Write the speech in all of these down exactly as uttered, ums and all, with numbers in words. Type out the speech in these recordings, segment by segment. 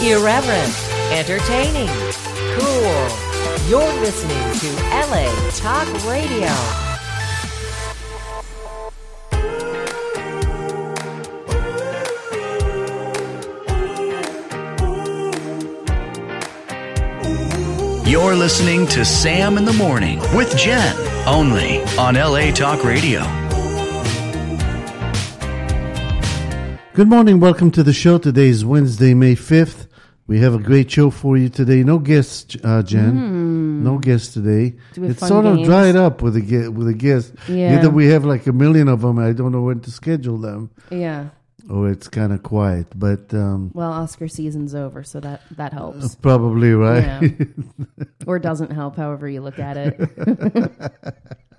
Irreverent, entertaining, cool. You're listening to L A Talk Radio. You're listening to Sam in the Morning with Jen, only on L A Talk Radio. Good morning. Welcome to the show. Today is Wednesday, May fifth. We have a great show for you today. No guests, uh, Jen. Mm. No guests today. It's sort games? of dried up with a, with a guest. Yeah. Either we have like a million of them. I don't know when to schedule them. Yeah. Or it's kind of quiet. But um, well, Oscar season's over, so that, that helps. Probably, right? Yeah. Or doesn't help, however you look at it.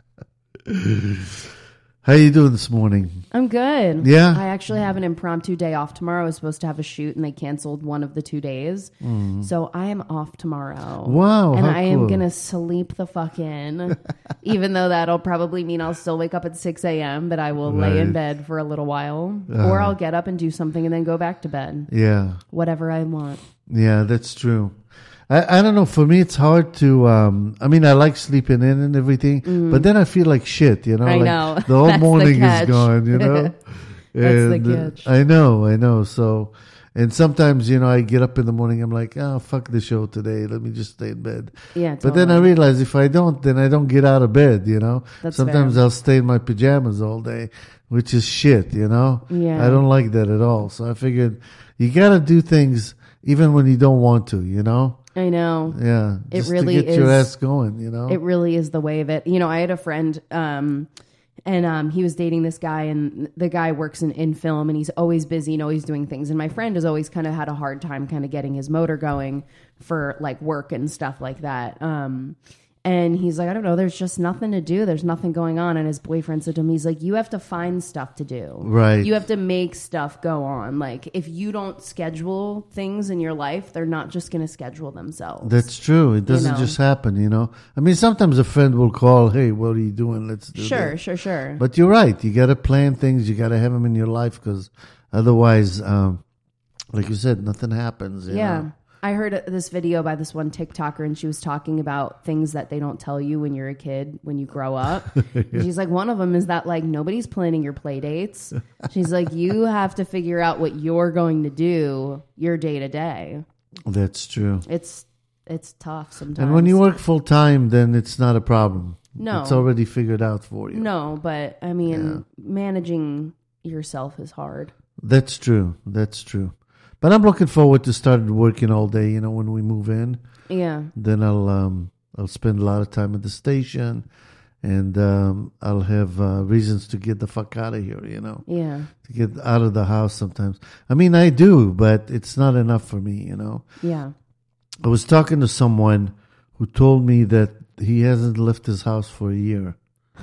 How you doing this morning? I'm good. Yeah? I actually have an impromptu day off tomorrow. I was supposed to have a shoot, and they canceled one of the two days. Mm. So I am off tomorrow. Wow, And how I cool. am going to sleep the fuck in, even though that'll probably mean I'll still wake up at six a.m., but I will right. lay in bed for a little while. Uh, or I'll get up and do something and then go back to bed. Yeah. Whatever I want. Yeah, that's true. I, I don't know. For me, it's hard to. Um, I mean, I like sleeping in and everything, mm. but then I feel like shit. You know, I like know. The whole That's morning the is gone. You know, that's and, the catch. Uh, I know, I know. So, and sometimes you know, I get up in the morning. I'm like, oh, fuck the show today. Let me just stay in bed. Yeah, totally. But then I realize if I don't, then I don't get out of bed. You know, That's sometimes fair. I'll stay in my pajamas all day, which is shit. You know, Yeah. I don't like that at all. So I figured you got to do things even when you don't want to. You know. I know. Yeah. It Just really to get is. your ass going, you know? It really is the way of it. You know, I had a friend, um, and um, he was dating this guy, and the guy works in, in film, and he's always busy and always doing things. And my friend has always kind of had a hard time kind of getting his motor going for like work and stuff like that. Um, and he's like, I don't know, there's just nothing to do. There's nothing going on. And his boyfriend said to him, he's like, you have to find stuff to do. Right. You have to make stuff go on. Like, if you don't schedule things in your life, they're not just going to schedule themselves. That's true. It doesn't You know? just happen, you know? I mean, sometimes a friend will call, hey, what are you doing? Let's do Sure, that. sure, sure. But you're right. You got to plan things. You got to have them in your life because otherwise, um, like you said, nothing happens. You Yeah. know? I heard this video by this one TikToker, and she was talking about things that they don't tell you when you're a kid, when you grow up. yeah. She's like, one of them is that like nobody's planning your play dates. She's like, you have to figure out what you're going to do your day to day. That's true. It's it's tough sometimes. And when you work full time, then it's not a problem. No. It's already figured out for you. No, but I mean, yeah. managing yourself is hard. That's true. That's true. But I'm looking forward to starting working all day, you know, when we move in. Yeah. Then I'll um, I'll spend a lot of time at the station, and um, I'll have uh, reasons to get the fuck out of here, you know. Yeah. To get out of the house sometimes. I mean, I do, but it's not enough for me, you know. Yeah. I was talking to someone who told me that he hasn't left his house for a year.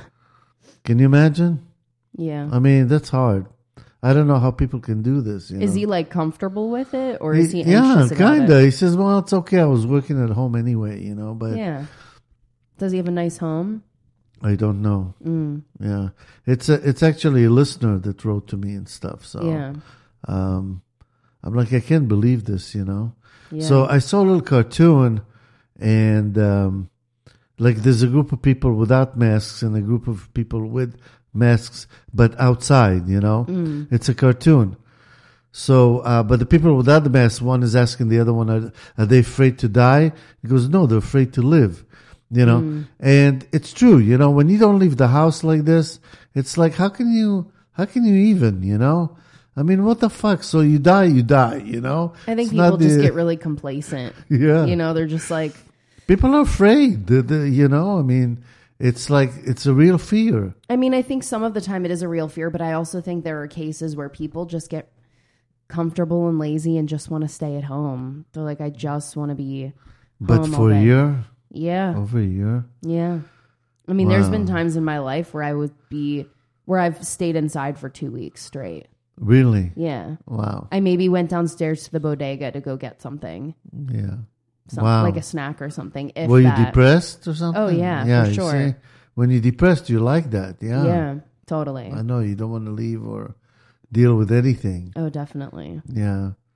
Can you imagine? Yeah. I mean, that's hard. I don't know how people can do this. You is know? he like comfortable with it, or is he anxious yeah, about kinda. it? He says, "Well, it's okay. I was working at home anyway, you know." But yeah, does he have a nice home? I don't know. Mm. Yeah, it's a, it's actually a listener that wrote to me and stuff. So yeah, um, I'm like, I can't believe this, you know. Yeah. So I saw a little cartoon, and um, like there's a group of people without masks and a group of people with masks, but outside, you know. Mm. It's a cartoon. So, uh, but the people without the mask, one is asking the other one, are, are they afraid to die? He goes, no, they're afraid to live, you know. Mm. And it's true, you know, when you don't leave the house like this, it's like, how can you, how can you even, you know? I mean, what the fuck? So you die, you die, you know? I think it's people the, just get really complacent. Yeah. You know, they're just like... People are afraid, the, the, you know, I mean... It's like, it's a real fear. I mean, I think some of the time it is a real fear, but I also think there are cases where people just get comfortable and lazy and just want to stay at home. They're like, I just want to be But home for all a day. year? Yeah. Over a year? Yeah. I mean, Wow. there's been times in my life where I would be, where I've stayed inside for two weeks straight. Really? Yeah. Wow. I maybe went downstairs to the bodega to go get something. Yeah. Some, Wow. Like a snack or something. If Were you that. depressed or something? Oh, yeah, yeah for you sure. see? When you're depressed, you like that. Yeah. Yeah, totally. I know. You don't want to leave or deal with anything. Oh, definitely. Yeah.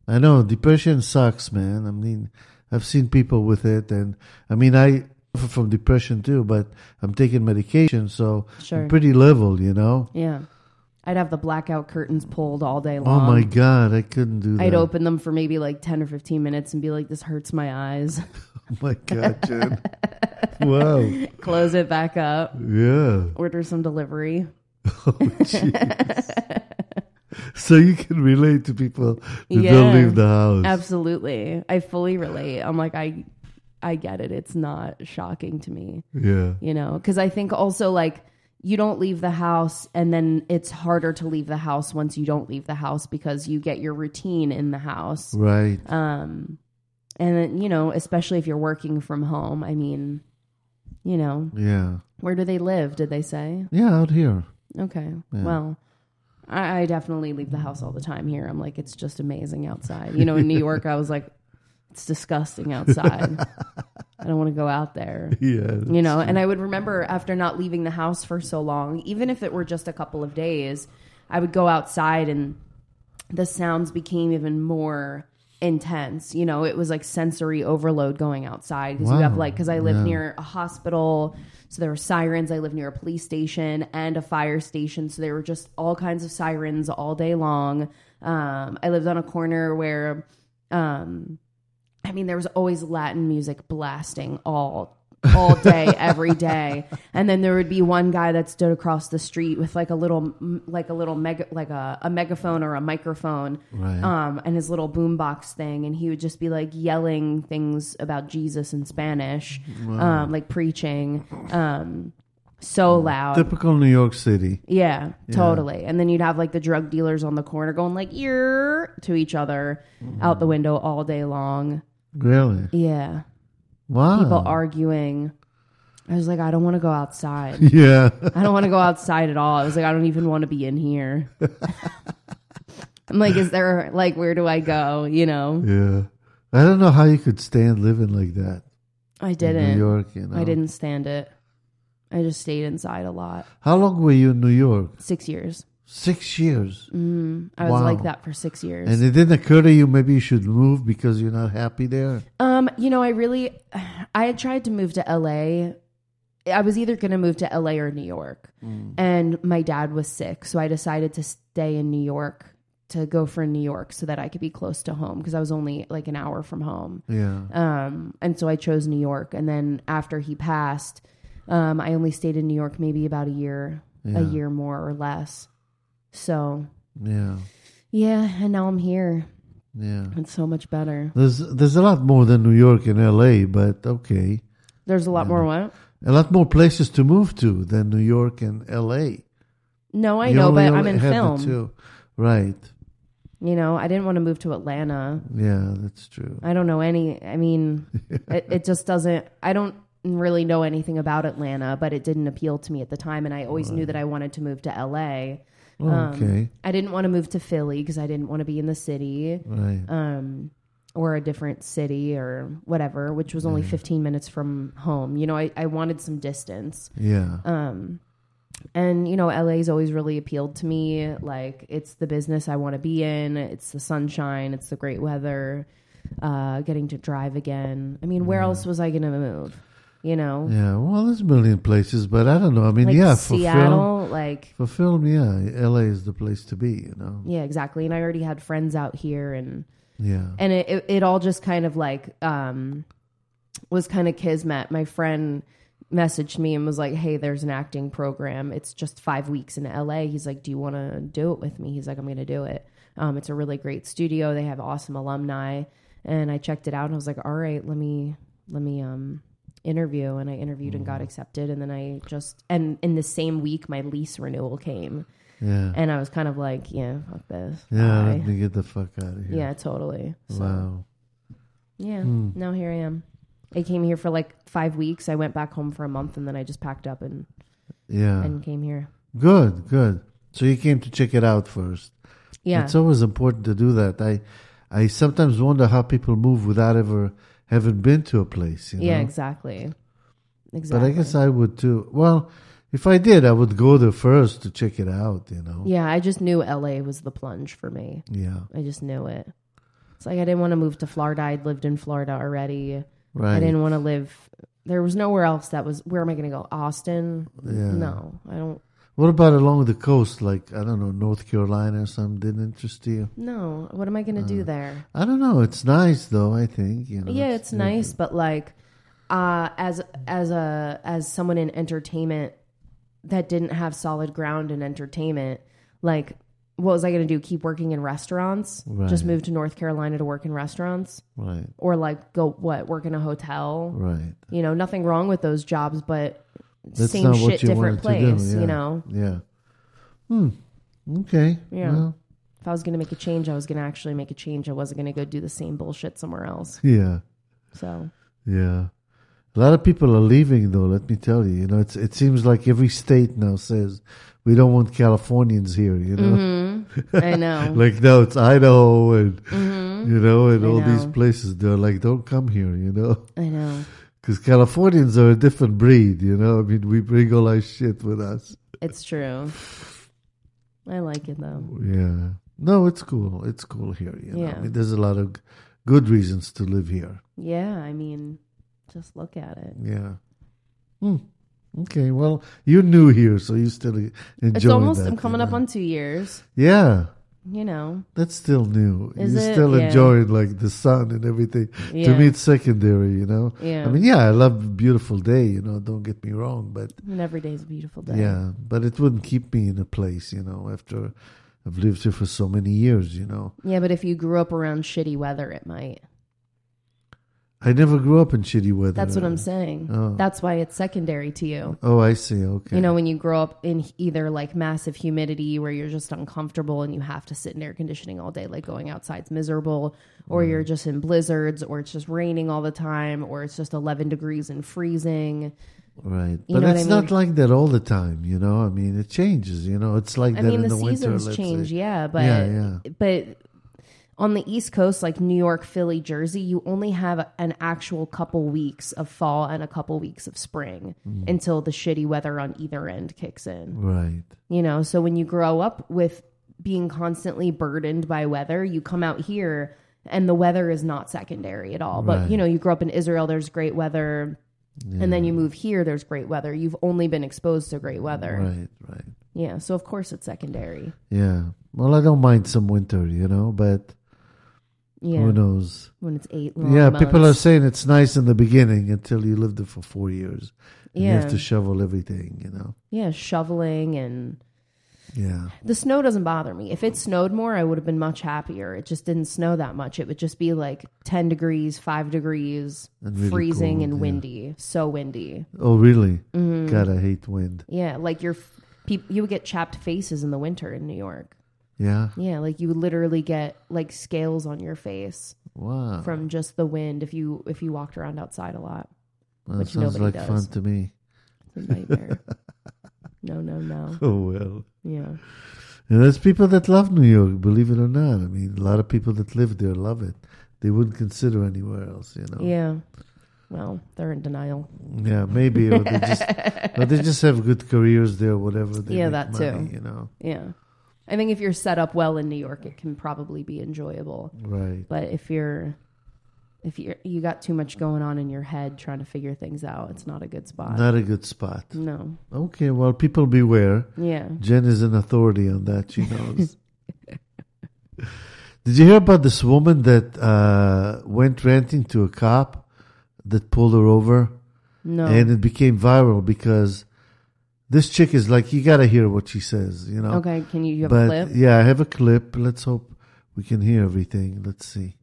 I know depression sucks, man. I mean, I've seen people with it, and I mean, I suffer from depression too, but I'm taking medication, so Sure. I'm pretty level, you know. Yeah. I'd have the blackout curtains pulled all day Oh long. my god, I couldn't do that. I'd open them for maybe like ten or fifteen minutes and be like, this hurts my eyes. Oh my god, Jen. Wow. Close it back up. Yeah. Order some delivery. Oh, jeez. So you can relate to people who Yeah. don't leave the house. Absolutely. I fully relate. I'm like, I, I get it. It's not shocking to me, Yeah. you know, because I think also like you don't leave the house and then it's harder to leave the house once you don't leave the house because you get your routine in the house. Right. Um, and then, you know, especially if you're working from home, I mean, you know, Yeah. where do they live? Did they say? Yeah, out here. Okay. Yeah. Well, I, I definitely leave the house all the time here. I'm like, it's just amazing outside. You know, in New York, I was like, it's disgusting outside. I don't want to go out there. Yeah. You know, and I would remember after not leaving the house for so long, even if it were just a couple of days, I would go outside and the sounds became even more intense. You know, it was like sensory overload going outside because you have Wow. like, because I live Yeah. near a hospital, so there were sirens. I live near a police station and a fire station, so there were just all kinds of sirens all day long. Um, I lived on a corner where, um, I mean, there was always Latin music blasting all all day, every day, and then there would be one guy that stood across the street with like a little, like a little mega, like a, a megaphone or a microphone, Right. um, and his little boombox thing, and he would just be like yelling things about Jesus in Spanish, um, like preaching, um, so loud. Typical New York City. Yeah, totally. And then you'd have like the drug dealers on the corner going like "ear" to each other out the window all day long. Really? Yeah. Wow. People arguing. I was like, I don't want to go outside. Yeah. I don't want to go outside at all. I was like, I don't even want to be in here. I'm like, is there, like, where do I go? You know? Yeah. I don't know how you could stand living like that. I In didn't. New York, you know. I didn't stand it. I just stayed inside a lot. How long were you in New York? Six years. Six years. Mm, I was Wow. like that for six years. And it didn't occur to you maybe you should move because you're not happy there? Um, you know, I really, I had tried to move to L A. I was either going to move to L A or New York. Mm. And my dad was sick. So I decided to stay in New York, to go for New York so that I could be close to home because I was only like an hour from home. Yeah. Um, and so I chose New York. And then after he passed, um, I only stayed in New York maybe about a year, Yeah. a year more or less. So Yeah. yeah, and now I'm here. Yeah. It's so much better. There's there's a lot more than New York and L A, but okay. There's a lot more what? A lot more places to move to than New York and L A. No, I You know, only but I'm in have the film. two. Right. You know, I didn't want to move to Atlanta. Yeah, that's true. I don't know any, I mean, it, it just doesn't, I don't really know anything about Atlanta, but it didn't appeal to me at the time. And I always knew that I wanted to move to L A. Oh, okay. I didn't want to move to Philly because I didn't want to be in the city, Right. um, or a different city or whatever, which was only fifteen minutes from home. You know, I, I wanted some distance. Yeah. Um, and you know, L A's always really appealed to me. Like, it's the business I want to be in. It's the sunshine. It's the great weather. Uh, getting to drive again. I mean, where else was I going to move? You know, Yeah, well, there's a million places, but I don't know. I mean, like yeah, for film, Seattle, like for film, yeah, L A is the place to be. You know. yeah, exactly. And I already had friends out here, and Yeah. and it it, it all just kind of like um was kind of kismet. My friend messaged me and was like, hey, there's an acting program. It's just five weeks in L A. He's like, do you want to do it with me? He's like, I'm going to do it. Um, it's a really great studio. They have awesome alumni. And I checked it out and I was like, all right, let me, let me, um, interview. And I interviewed and got accepted. And then I just, and in the same week, my lease renewal came. Yeah. And I was kind of like, yeah, fuck this. Yeah, Bye. let me get the fuck out of here. Yeah, totally. So, Wow. yeah, Hmm. now here I am. I came here for like five weeks. I went back home for a month, and then I just packed up and Yeah. and came here. Good, good. So you came to check it out first. Yeah, It's always important to do that. I I sometimes wonder how people move without ever having been to a place, you know? yeah, exactly, But exactly. I guess I would too. Well, if I did, I would go there first to check it out, you know? yeah, I just knew L A was the plunge for me. Yeah. I just knew it. It's like I didn't want to move to Florida. I'd lived in Florida already. Right. I didn't want to live. There was nowhere else that was. Where am I going to go? Austin? Yeah. No, I don't. What about along the coast, like, I don't know, North Carolina or something? Didn't interest you? No. What am I going to do there? I don't know. It's nice, though, I think. You know, Yeah, it's nice, but like, uh, as as a as someone in entertainment that didn't have solid ground in entertainment, like, what was I going to do? Keep working in restaurants? Right. Just move to North Carolina to work in restaurants? Right. Or like go what? Work in a hotel? Right. You know, nothing wrong with those jobs, but That's same not shit, what you different wanted to place. do. Yeah. You know? Yeah. Hmm. Okay. Yeah. Well, If I was going to make a change, I was going to actually make a change. I wasn't going to go do the same bullshit somewhere else. yeah. So, Yeah. A lot of people are leaving, though, let me tell you. You know, it's it seems like every state now says, we don't want Californians here, you know? mm-hmm. I know. Like, no, it's Idaho and, mm-hmm. you know, and I all know. these places. They're like, don't come here, you know? I know. Because Californians are a different breed, you know? I mean, we bring all our shit with us. It's true. I like it, though. Yeah. No, it's cool. It's cool here, you know? Yeah. I mean, there's a lot of g- good reasons to live here. Yeah, I mean, just look at it. Yeah. Hmm. Okay, well, you're new here, so you still enjoy It's almost, that, I'm coming you up know? on two years. Yeah. You know. That's still new. Is You're it? still Yeah. enjoying like the sun and everything. To Yeah. me, it's secondary, you know. Yeah. I mean, yeah, I love a beautiful day, you know. Don't get me wrong, but And every day is a beautiful day. yeah, but it wouldn't keep me in a place, you know. After I've lived here for so many years, you know. Yeah, but if you grew up around shitty weather, it might. I never grew up in shitty weather. That's what I'm saying. Oh. That's why it's secondary to you. Oh, I see. Okay. You know, when you grow up in either like massive humidity where you're just uncomfortable and you have to sit in air conditioning all day, like going outside's miserable, or you're just in blizzards, or it's just raining all the time, or it's just eleven degrees and freezing. Right. You But know what it's I not mean? like that all the time, you know? I mean, it changes, you know? It's like I that mean, in the, the, winter, seasons let's change, say. yeah, but Yeah, yeah. but on the East Coast, like New York, Philly, Jersey, you only have an actual couple weeks of fall and a couple weeks of spring Mm. until the shitty weather on either end kicks in. Right. You know, so when you grow up with being constantly burdened by weather, you come out here and the weather is not secondary at all. But, Right. you know, you grow up in Israel, there's great weather. And then you move here, there's great weather. You've only been exposed to great weather. Right, right. Yeah, so of course it's secondary. Yeah. Well, I don't mind some winter, you know, but Yeah. who knows? When it's eight long Yeah, months. people are saying it's nice in the beginning until you lived there for four years. And You Yeah. have to shovel everything, you know? Yeah, shoveling and Yeah. the snow doesn't bother me. If it snowed more, I would have been much happier. It just didn't snow that much. It would just be like ten degrees, five degrees, And really freezing cold, and yeah. windy. So windy. Oh, really? Mm-hmm. God, I hate wind. Yeah, like your peop you would get chapped faces in the winter in New York. Yeah? Yeah, like you would literally get like scales on your face Wow. from just the wind if you if you walked around outside a lot. Well, that which sounds nobody like does. fun to me. It's a nightmare. no, no, no. Oh, well. Yeah. And there's people that love New York, believe it or not. I mean, a lot of people that live there love it. They wouldn't consider anywhere else, you know. Yeah. Well, they're in denial. Yeah, maybe, or they just, or they just have good careers there, whatever. They Yeah, make that money, too. You know, Yeah. I think if you're set up well in New York, it can probably be enjoyable. right? But if you're if you you got too much going on in your head trying to figure things out, it's not a good spot. Not a good spot. No. Okay, well, people beware. Yeah. Jen is an authority on that. She knows. Did you hear about this woman that uh, went ranting to a cop that pulled her over? No. And it became viral because this chick is like, you got to hear what she says, you know? Okay, can you, you have but a clip? yeah, I have a clip. Let's hope we can hear everything. Let's see.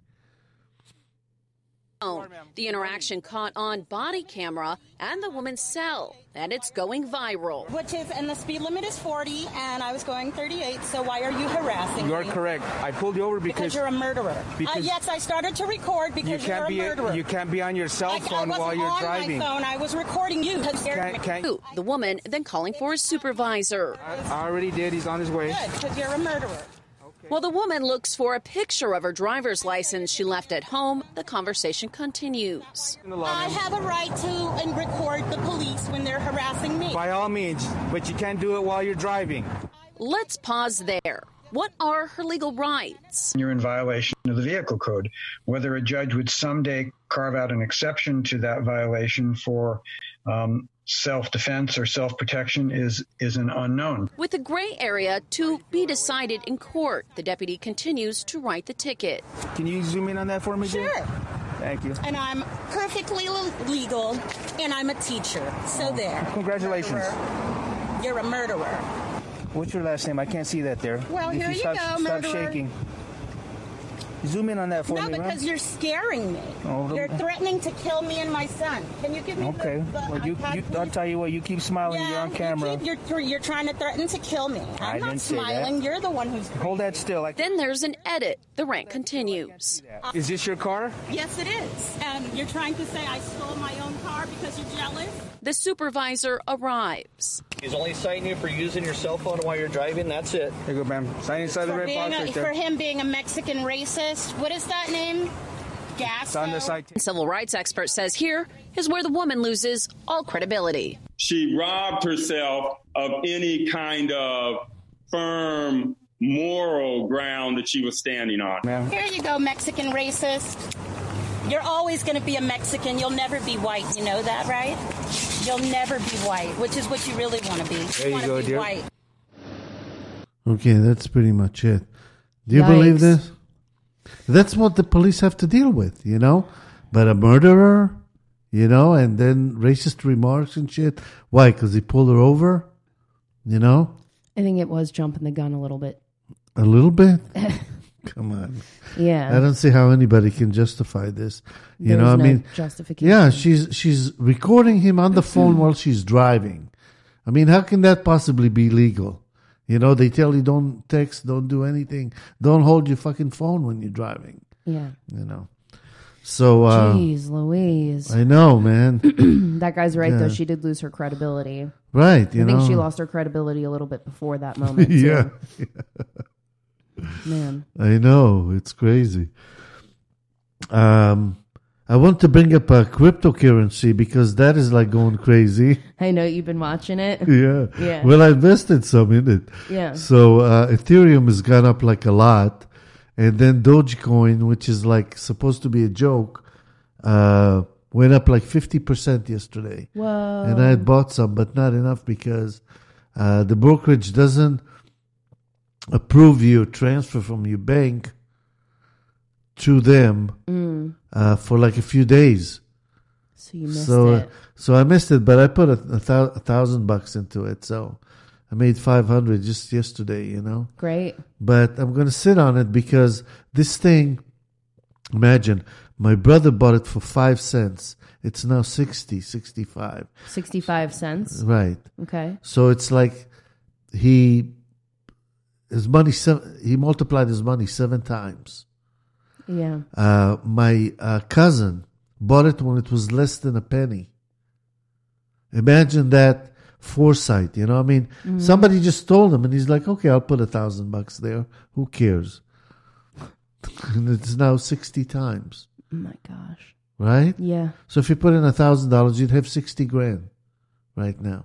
The interaction caught on body camera and the woman's cell, and it's going viral. Which is, and the speed limit is forty, and I was going thirty-eight, so why are you harassing You are me? correct. I pulled you over Because because, you're a murderer. because uh, yes, I started to record you because can't you're be a murderer. you can't be on your cell I, I phone wasn't while you're on driving. my phone. I was recording you. Can, can, The woman then calling for his supervisor. I, I already did. He's on his way. Good, because you're a murderer. While the woman looks for a picture of her driver's license she left at home, the conversation continues. I have a right to and record the police when they're harassing me. By all means, but you can't do it while you're driving. Let's pause there. What are her legal rights? You're in violation of the vehicle code. Whether a judge would someday carve out an exception to that violation for um, self-defense or self-protection is, is an unknown. With the gray area to be decided in court, the deputy continues to write the ticket. Can you zoom in on that for me, Jen? Sure. Thank you. And I'm perfectly le- legal, and I'm a teacher. So Oh, there. congratulations. Murderer. You're a murderer. What's your last name? I can't see that there. Well, If here you stop, go, Stop murderer. shaking. Zoom in on that for No, me, ma'am. because you're scaring me. Oh, You're the- threatening to kill me and my son. Can you give me Okay. the, the Well, you, iPad, you, please? I'll tell you what, you keep smiling. Yeah, You're on camera. You keep, you're, th- you're trying to threaten to kill me. I'm I not didn't say that. smiling. You're the one who's. Hold that still. I- Then there's an edit. The rant continues. Is this your car? Yes, it is. And you're trying to say I stole my own car because you're jealous? The supervisor arrives. He's only citing you for using your cell phone while you're driving. That's it. Here you go, ma'am. Sign inside the For, red being box a, right for there. him being a Mexican racist. What is that name? It's on the Gasco? side. Civil rights expert says here is where the woman loses all credibility. She robbed herself of any kind of firm moral ground that she was standing on. Ma'am. Here you go, Mexican racist. You're always going to be a Mexican. You'll never be white. You know that, right? You'll never be white, which is what you really want to be. There you want go, to be dear. white. Okay, that's pretty much it. Do you Yikes. believe this? That's what the police have to deal with, you know? But a murderer, you know, and then racist remarks and shit. Why? Because he pulled her over, you know? I think it was jumping the gun a little bit. A little bit? Come on. Yeah. I don't see how anybody can justify this. You know, There's I no mean, justification. yeah, she's she's recording him on the phone while she's driving. I mean, how can that possibly be legal? You know, they tell you don't text, don't do anything, don't hold your fucking phone when you're driving. Yeah. You know, so uh, Jeez Louise. I know, man. That guy's right, Yeah. though. She did lose her credibility. Right? You I think know, she lost her credibility a little bit before that moment. Too. yeah, Man. I know, it's crazy. Um, I want to bring up a cryptocurrency because that is like going crazy. I know you've been watching it. Yeah. Yeah. Well, I invested some in it. Yeah. So uh, Ethereum has gone up like a lot, and then Dogecoin, which is like supposed to be a joke, uh, went up like fifty percent yesterday. Whoa. And I had bought some, but not enough because uh, the brokerage doesn't approve your transfer from your bank to them Mm. uh, for like a few days. So you missed so, it. so I missed it, but I put a, a, thou- a thousand bucks into it. So I made five hundred just yesterday, you know. Great. But I'm going to sit on it because this thing, imagine, my brother bought it for five cents. It's now sixty, sixty-five. sixty-five cents. Right. Okay. So it's like he, his money, sev- he multiplied his money seven times. Yeah. Uh, my uh, cousin bought it when it was less than a penny. Imagine that foresight, you know. I mean, Mm-hmm. somebody just told him, and he's like, "Okay, I'll put a thousand bucks there. Who cares?" And it's now sixty times, Oh my gosh. right? Yeah. So if you put in a thousand dollars, you'd have sixty grand right now,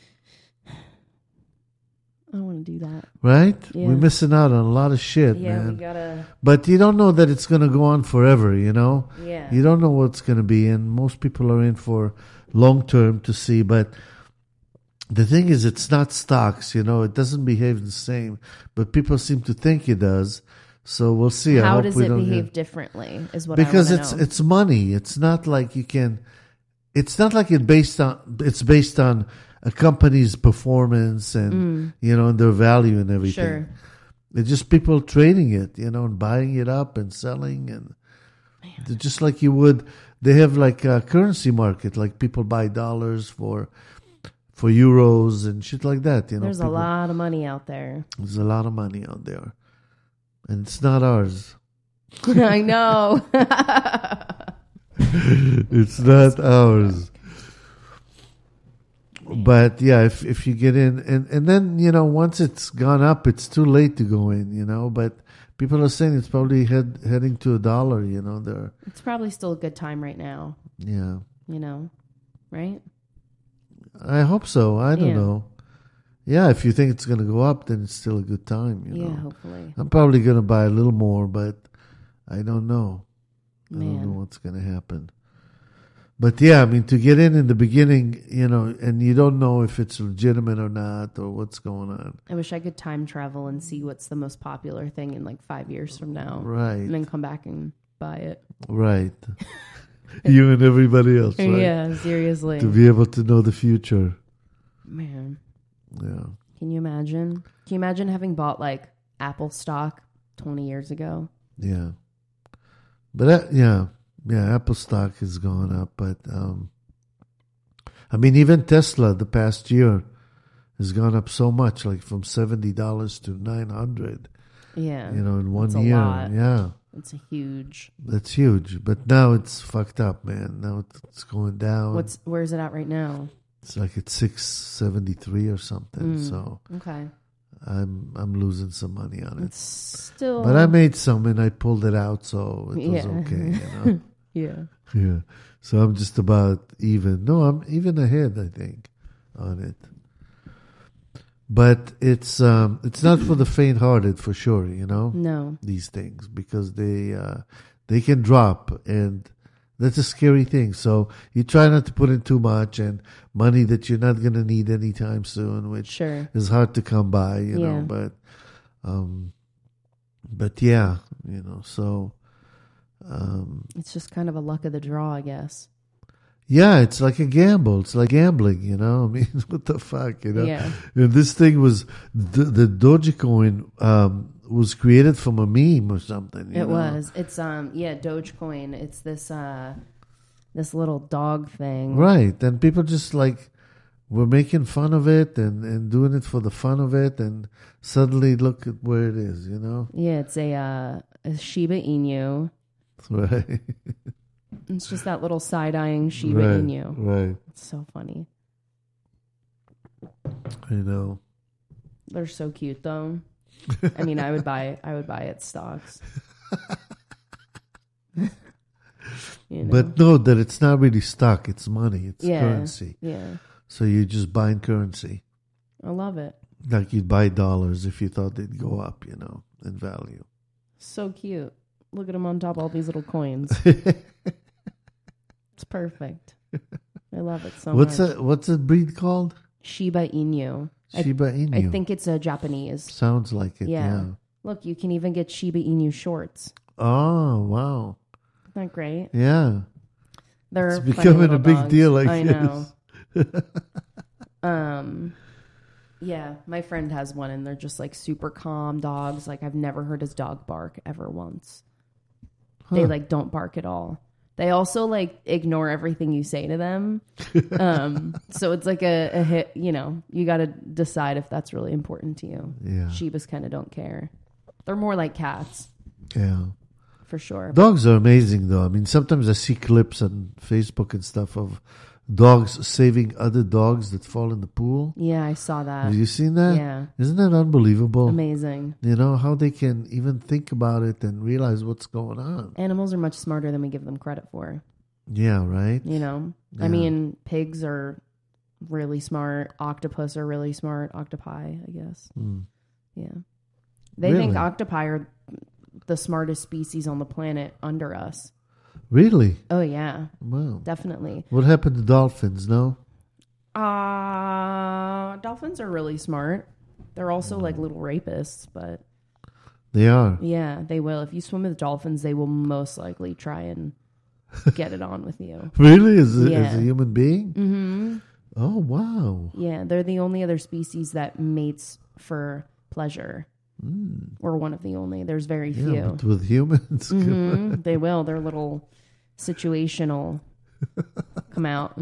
I don't want to do that. right? Yeah. We're missing out on a lot of shit, Yeah, man. we gotta. But you don't know that it's going to go on forever, you know? Yeah. You don't know what's going to be, and most people are in for long term to see. But the thing is, it's not stocks, you know? It doesn't behave the same, but people seem to think it does. So we'll see. I How hope does we it don't behave get- differently? Is what because I it's wanna know. it's money. It's not like you can. It's not like it based on. It's based on a company's performance and you know and their value and everything. Mm. Sure. It's just people trading it, you know, and buying it up and selling, and they're just like you would. They have like a currency market, like people buy dollars for for euros and shit like that. You know, There's a people- lot of money out there. There's a lot of money out there, and it's not ours. I know. It's not ours. But yeah, if if you get in, and, and then, you know, once it's gone up, it's too late to go in, you know. But people are saying it's probably head, heading to a dollar, you know. They're, It's probably still a good time right now. yeah. You know, right? I hope so. I don't Yeah. know. yeah, if you think it's going to go up, then it's still a good time. You Yeah, know? hopefully. I'm probably going to buy a little more, but I don't know. I don't Man. know what's going to happen. But yeah, I mean, to get in in the beginning, you know, and you don't know if it's legitimate or not or what's going on. I wish I could time travel and see what's the most popular thing in like five years from now. Right. And then come back and buy it. Right. You and everybody else, right? Yeah, seriously. To be able to know the future. Man. Yeah. Can you imagine? Can you imagine having bought like Apple stock twenty years ago? Yeah. But that, yeah. Yeah, Apple stock has gone up, but um, I mean, even Tesla the past year has gone up so much, like from seventy dollars to nine hundred. Yeah, you know, in one That's a year. lot. Yeah, it's a huge. That's huge. But now it's fucked up, man. Now it's going down. What's where is it at right now? It's like it's six seventy three or something. Mm, so okay. I'm I'm losing some money on it. It's still, but I made some and I pulled it out, so it was Yeah. okay. You know. Yeah. Yeah. So I'm just about even. No, I'm even ahead, I think, on it. But it's um it's not for the faint hearted for sure, you know? No. These things. Because they uh they can drop, and that's a scary thing. So you try not to put in too much, and money that you're not gonna need anytime soon, which Sure. is hard to come by, you Yeah. know, but um but yeah, you know, so Um, It's just kind of a luck of the draw, I guess. yeah, it's like a gamble. It's like gambling, you know. I mean, what the fuck, you know? Yeah. And this thing was the, the Dogecoin um, was created from a meme or something. You It know? was. It's um yeah, Dogecoin. It's this uh this little dog thing. Right, and people just like were making fun of it and, and doing it for the fun of it, and suddenly look at where it is, you know. Yeah, it's a uh, a Shiba Inu. Right. It's just that little side-eyeing Shiba Right, Inu. right. It's so funny. I know. They're so cute, though. I mean, I would buy. I would buy its stocks. You know? But know that it's not really stock; it's money, it's Yeah, currency. yeah. So you're just buying currency, I love it. like you'd buy dollars if you thought they'd go up, you know, in value. So cute. Look at them on top of all these little coins. It's perfect. I love it so what's much. a what's a breed called? Shiba Inu. I- Shiba Inu. I think it's a Japanese. Sounds like it. Yeah. Look, you can even get Shiba Inu shorts. Oh wow. Isn't that great? Yeah. They're It's funny becoming little a big dogs. deal, I I guess. know. um, yeah, my friend has one, and they're just like super calm dogs. Like I've never heard his dog bark ever once. They Huh. like don't bark at all. They also like ignore everything you say to them. um, so it's like a, a hit. You know, you got to decide if that's really important to you. Yeah. Shibas kind of don't care. They're more like cats. Yeah. For sure. Dogs are amazing, though. I mean, sometimes I see clips on Facebook and stuff of dogs saving other dogs that fall in the pool. Yeah, I saw that. Have you seen that? Yeah. Isn't that unbelievable? Amazing. You know, how they can even think about it and realize what's going on. Animals are much smarter than we give them credit for. Yeah, right? You know, Yeah. I mean, pigs are really smart. Octopus are really smart. Octopi, I guess. Mm. Yeah. They think Really? octopi are the smartest species on the planet under us. Really? Oh, yeah. Wow. Definitely. What happened to dolphins, no? Uh, dolphins are really smart. They're also like little rapists, but They are. yeah, they will. If you swim with dolphins, they will most likely try and get it on with you. Really? As a, Yeah. as a human being? Mm-hmm. Oh, wow. Yeah, they're the only other species that mates for pleasure. Mm. Or one of the only. There's very Yeah, few. but with humans, come Mhm, on. they will. They're little situational come out.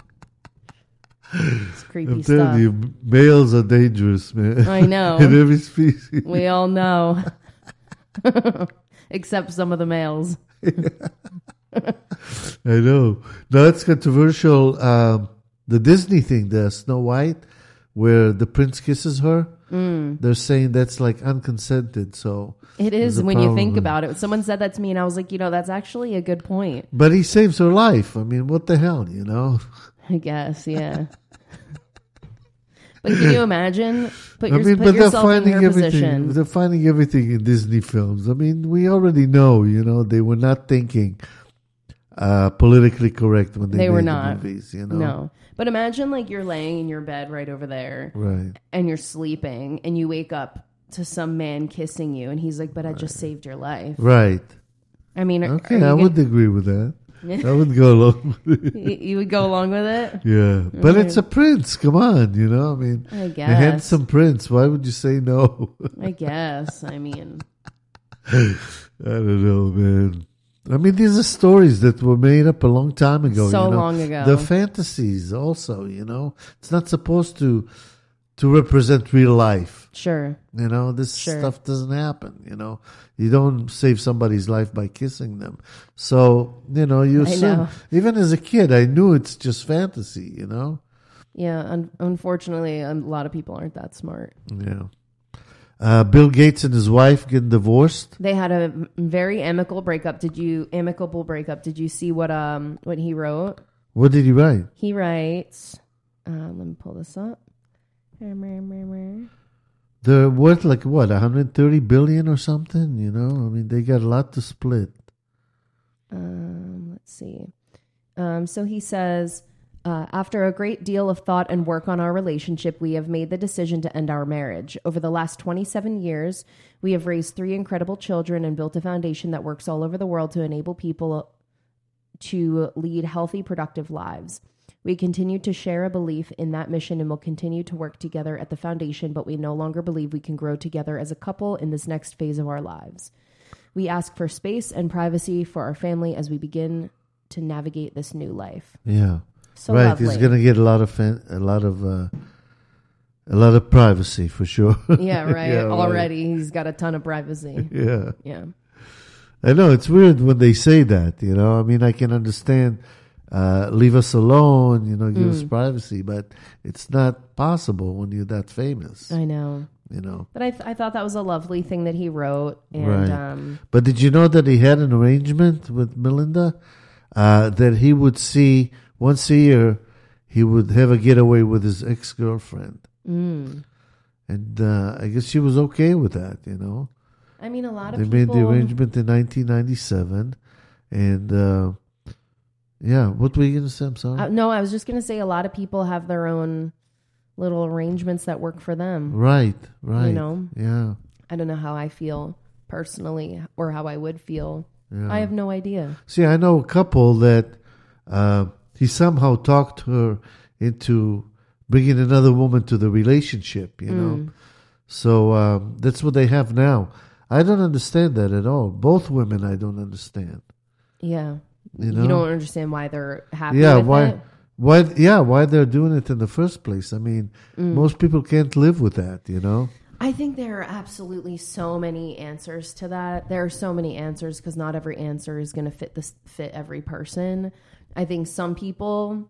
It's creepy I'm stuff. telling you, males are dangerous, man. I know. In every species. We all know. Except some of the males. I know. Now it's controversial. Um, the Disney thing, the Snow White, where the prince kisses her. Mm. They're saying that's like unconsented. So It is there's a when you think problem. about it. Someone said that to me, and I was like, you know, that's actually a good point. But he saves her life. I mean, what the hell, you know? I guess, yeah. But can you imagine? Put, your, I mean, put but they're yourself in finding her everything. position. They're finding everything in Disney films. I mean, we already know. You know, they were not thinking uh, politically correct when they, They made were the not. movies. You know, No. But imagine like you're laying in your bed right over there, right? And you're sleeping, and you wake up to some man kissing you, and he's like, "But I just saved your life." Right. I mean, are, okay, are you I gonna- would agree with that. I would go along with it. You, you would go along with it? Yeah, but it's a prince. Come on, you know. I mean, I a guess. handsome prince. Why would you say no? I guess. I mean, I don't know, man. I mean, these are stories that were made up a long time ago. So you know? long ago. They're fantasies, also. You know, it's not supposed to to represent real life. Sure. You know, this Sure. stuff doesn't happen. You know, you don't save somebody's life by kissing them. So you know, you I assume. know. Even as a kid, I knew it's just fantasy. You know. yeah. Un- unfortunately, a lot of people aren't that smart. Yeah. Uh, Bill Gates and his wife getting divorced. They had a very amicable breakup. Did you amicable breakup? Did you see what um what he wrote? What did he write? He writes. Uh, let me pull this up. They're worth like what, one hundred thirty billion or something. You know, I mean, they got a lot to split. Um, let's see. Um, so he says, uh, after a great deal of thought and work on our relationship, we have made the decision to end our marriage. Over the last twenty-seven years, we have raised three incredible children and built a foundation that works all over the world to enable people to lead healthy, productive lives. We continue to share a belief in that mission and will continue to work together at the foundation, but we no longer believe we can grow together as a couple in this next phase of our lives. We ask for space and privacy for our family as we begin to navigate this new life. Yeah, So right. lovely. He's gonna get a lot of fan, a lot of uh, a lot of privacy for sure. Yeah, right. Yeah, right. Already he's got a ton of privacy. Yeah, Yeah. I know it's weird when they say that. You know, I mean, I can understand. Uh, leave us alone, you know, give us Mm. privacy, but it's not possible when you're that famous. I know. You know. But I, th- I thought that was a lovely thing that he wrote. And Right. um, But did you know that he had an arrangement with Melinda uh, that he would see once a year, he would have a getaway with his ex-girlfriend. mm. And uh, I guess she was okay with that, you know. I mean, a lot of They people... made the arrangement in nineteen ninety-seven. And, uh, yeah, what were you going to say? I'm sorry. Uh, no, I was just going to say a lot of people have their own little arrangements that work for them. Right, right. You know? Yeah. I don't know how I feel personally or how I would feel. Yeah. I have no idea. See, I know a couple that uh, he somehow talked her into bringing another woman to the relationship, you know. Mm. So um, that's what they have now. I don't understand that at all. Both women, I don't understand. Yeah. You You, know? don't understand why they're happy Yeah, with why? it. Why? Yeah, why they're doing it in the first place? I mean, Mm. most people can't live with that, you know. I think there are absolutely so many answers to that. There are so many answers because not every answer is going to fit this fit every person. I think some people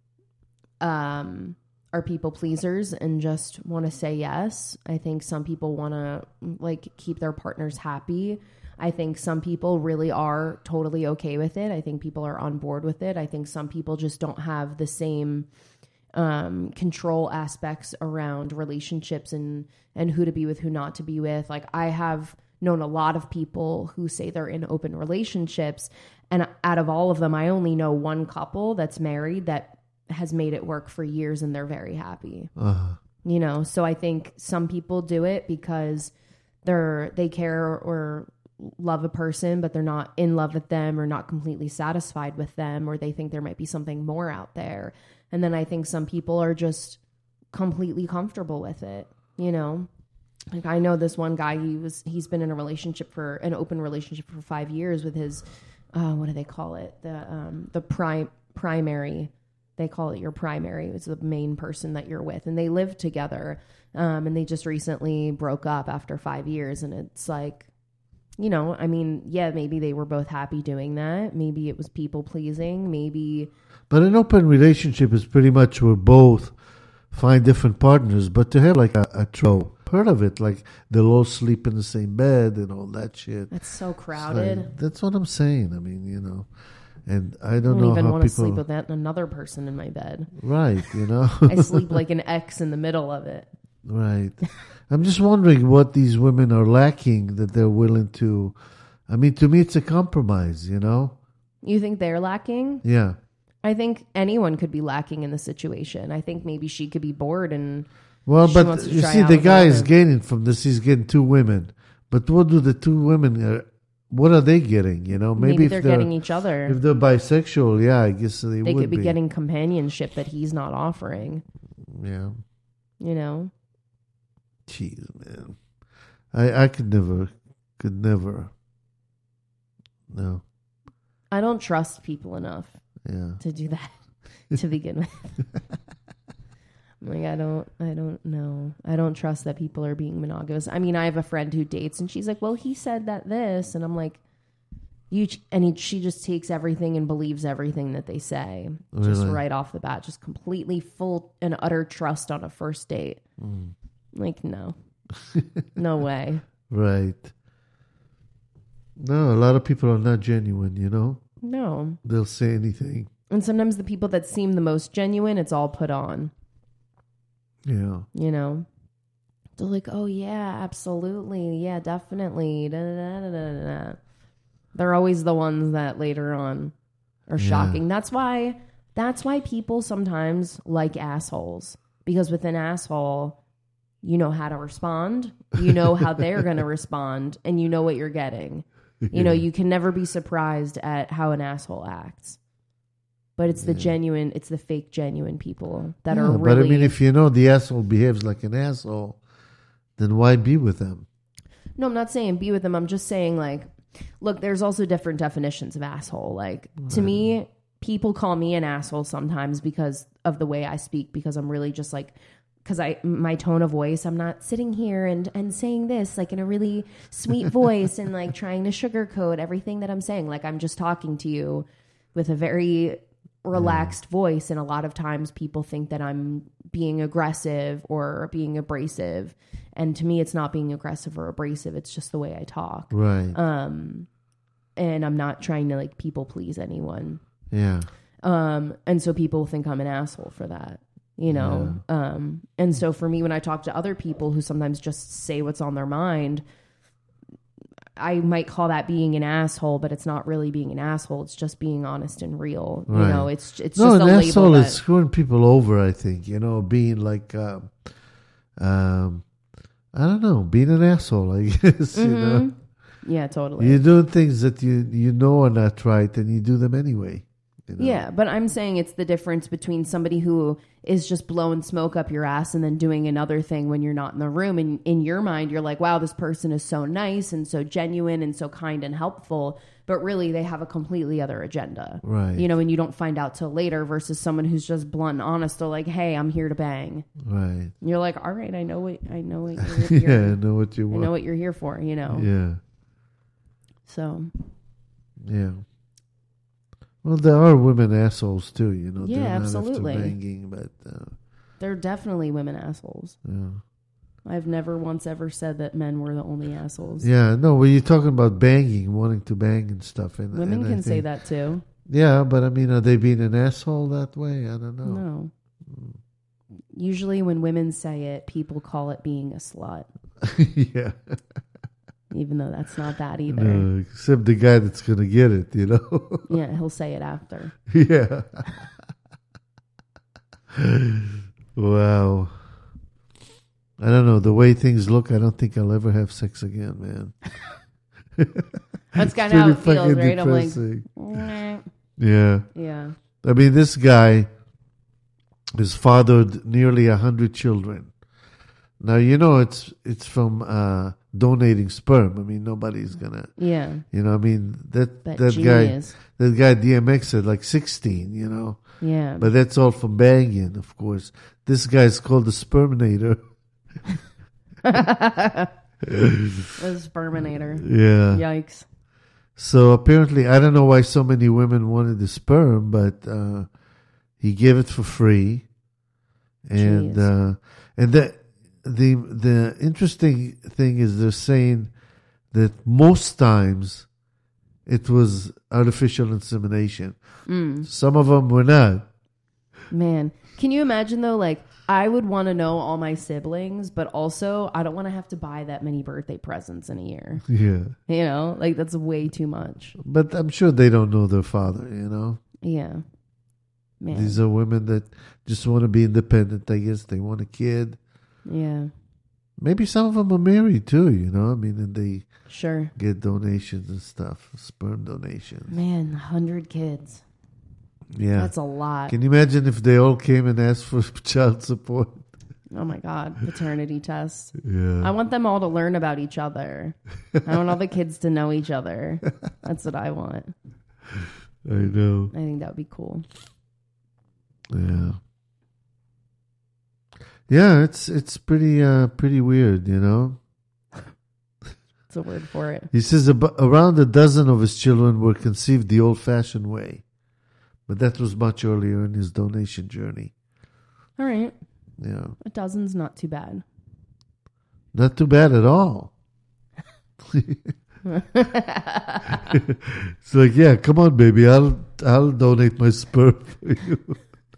um, are people pleasers and just want to say yes. I think some people want to like keep their partners happy. I think some people really are totally okay with it. I think people are on board with it. I think some people just don't have the same um, control aspects around relationships and, and who to be with, who not to be with. Like I have known a lot of people who say they're in open relationships, and out of all of them, I only know one couple that's married that has made it work for years and they're very happy. Uh-huh. You know, so I think some people do it because they're, they care or love a person, but they're not in love with them or not completely satisfied with them, or they think there might be something more out there. And then I think some people are just completely comfortable with it, you know? Like I know this one guy, he was, he's been in a relationship for an open relationship for five years with his, uh, what do they call it? The, um, the prime primary, they call it your primary. It's the main person that you're with, and they live together. Um, and they just recently broke up after five years. And it's like, you know, I mean, yeah, maybe they were both happy doing that. Maybe it was people pleasing. Maybe. But an open relationship is pretty much where both find different partners. But to have like a, a trio, part of it, like they'll all sleep in the same bed and all that shit. That's so It's crowded. like- that's what I'm saying. I mean, you know, And I I don't, don't know even how want to people. sleep with that another person in my bed. Right, you know. I sleep like an X in the middle of it. Right. I'm just wondering what these women are lacking that they're willing to. I mean, to me, it's a compromise, you know? You think they're lacking? Yeah. I think anyone could be lacking in the situation. I think maybe she could be bored and Well, she but wants to you try see, out the with guy is another. gaining from this. He's getting two women. But what do the two women, uh, what are they getting, you know? Maybe if they're getting each other. If they're bisexual, yeah, I guess they, they would could be, getting companionship that he's not offering. Yeah. You know? Jeez, man. I, I could never, could never. No. I don't trust people enough Yeah. to do that to begin with. I'm like, I don't, I don't know. I don't trust that people are being monogamous. I mean, I have a friend who dates and she's like, well, he said that this. And I'm like, you, ch-, and he, she just takes everything and believes everything that they say. Just Really? right off the bat, just completely full and utter trust on a first date. Mm. Like, no, no way. Right. No, a lot of people are not genuine, you know? No. They'll say anything. And sometimes the people that seem the most genuine, it's all put on. Yeah. You know? They're like, oh, yeah, absolutely. Yeah, definitely. Da, da, da, da, da, da. They're always the ones that later on are Yeah. shocking. That's why, that's why people sometimes like assholes. Because with an asshole, you know how to respond. You know how they're going to respond. And you know what you're getting. You know, you can never be surprised at how an asshole acts. But it's the Yeah. genuine, it's the fake genuine people that Yeah, are really... But I mean, if you know the asshole behaves like an asshole, then why be with them? No, I'm not saying be with them. I'm just saying, like, look, there's also different definitions of asshole. Like, to me, people call me an asshole sometimes because of the way I speak, because I'm really just like... Because I, my tone of voice, I'm not sitting here and, and saying this like in a really sweet voice and like trying to sugarcoat everything that I'm saying. Like I'm just talking to you with a very relaxed voice. And a lot of times people think that I'm being aggressive or being abrasive. And to me, it's not being aggressive or abrasive. It's just the way I talk. Right. Um, and I'm not trying to like people please anyone. Yeah. Um, and so people think I'm an asshole for that. You know, yeah. um, and so for me, when I talk to other people who sometimes just say what's on their mind, I might call that being an asshole, but it's not really being an asshole. It's just being honest and real. Right. You know, it's it's no, just an a asshole label is that, screwing people over. I think you know, being like, um, um, I don't know, being an asshole. I guess mm-hmm. you know. Yeah, totally. You're doing things that you you know are not right, and you do them anyway. You know? Yeah, but I'm saying it's the difference between somebody who is just blowing smoke up your ass and then doing another thing when you're not in the room. And in your mind, you're like, wow, this person is so nice and so genuine and so kind and helpful. But really, they have a completely other agenda. Right. You know, and you don't find out till later versus someone who's just blunt and honest. They're like, hey, I'm here to bang. Right. And you're like, all right, I know what, I know what you're yeah, I know what you want. I know what you're here for, you know? Yeah. So. Yeah. Well, there are women assholes too, you know. Yeah, They're not absolutely. After banging, but uh, they're definitely women assholes. Yeah. I've never once ever said that men were the only assholes. Yeah, no. When you're talking about banging, wanting to bang and stuff, and women and can I say think, that too. Yeah, but I mean, are they being an asshole that way? I don't know. No. Usually, when women say it, people call it being a slut. yeah. Even though that's not that either. No, except the guy that's going to get it, you know? Yeah, he'll say it after. Yeah. Wow. I don't know. The way things look, I don't think I'll ever have sex again, man. That's kind of how it feels, right? Depressing. I'm like, yeah. Yeah. I mean, this guy has fathered nearly a hundred children. Now, you know, it's it's from uh, donating sperm. I mean, nobody's gonna. Yeah. You know, I mean that That that genius. guy that guy D M X had like sixteen. You know. Yeah. But that's all from banging, of course. This guy's called the Sperminator. The Sperminator. Yeah. Yikes. So apparently, I don't know why so many women wanted the sperm, but uh, he gave it for free, and uh, and the the the interesting thing is they're saying that most times it was artificial insemination. Mm. Some of them were not. Man, can you imagine though? Like, I would want to know all my siblings, but also I don't want to have to buy that many birthday presents in a year. Yeah. You know, like that's way too much. But I'm sure they don't know their father, you know? Yeah. Man. These are women that just want to be independent, I guess. They want a kid. Yeah. Maybe some of them are married too, you know? I mean, and they sure get donations and stuff, sperm donations. Man, one hundred kids. Yeah. That's a lot. Can you imagine if they all came and asked for child support? Oh my God, paternity test. Yeah. I want them all to learn about each other. I want all the kids to know each other. That's what I want. I know. I think that would be cool. Yeah. Yeah, it's it's pretty uh, pretty weird, you know. That's a word for it. He says about, around a dozen of his children were conceived the old-fashioned way, but that was much earlier in his donation journey. All right. Yeah. A dozen's not too bad. Not too bad at all. It's like, yeah, come on, baby, I'll I'll donate my sperm for you.